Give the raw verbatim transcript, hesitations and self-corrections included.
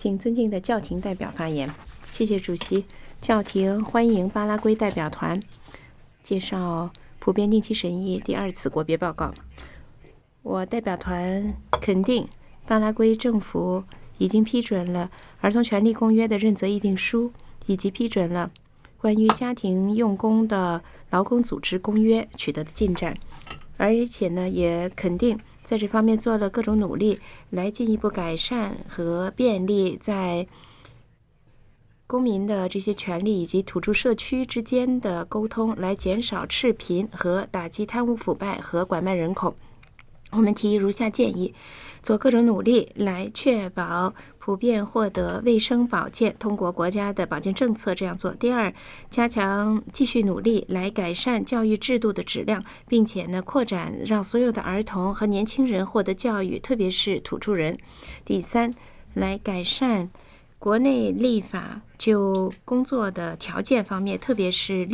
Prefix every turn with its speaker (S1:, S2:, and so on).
S1: 请尊敬的教廷代表发言。谢谢主席。教廷欢迎巴拉圭代表团介绍普遍定期审议第二次国别报告。我代表团肯定巴拉圭政府已经批准了儿童权利公约的认责议定书，以及批准了关于家庭用工的劳工组织公约取得的进展，而且呢，也肯定在这方面做了各种努力，来进一步改善和便利在公民的这些权利以及土著社区之间的沟通，来减少赤贫和打击贪污腐败和拐卖人口。我们提如下建议：做各种努力来确保普遍获得卫生保健，通过国家的保健政策这样做。第二，加强继续努力来改善教育制度的质量，并且呢，扩展让所有的儿童和年轻人获得教育，特别是土著人。第三，来改善国内立法就工作的条件方面，特别是